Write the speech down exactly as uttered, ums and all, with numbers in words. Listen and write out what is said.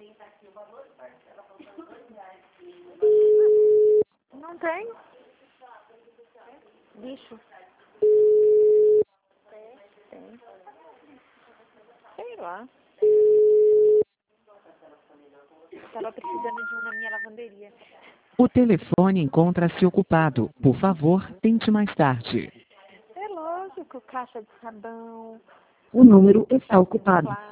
Não tem? Lixo. Tem. Sei lá. Tava precisando de um na minha lavanderia. O telefone encontra-se ocupado. Por favor, tente mais tarde. É lógico, caixa de sabão. O número está ocupado.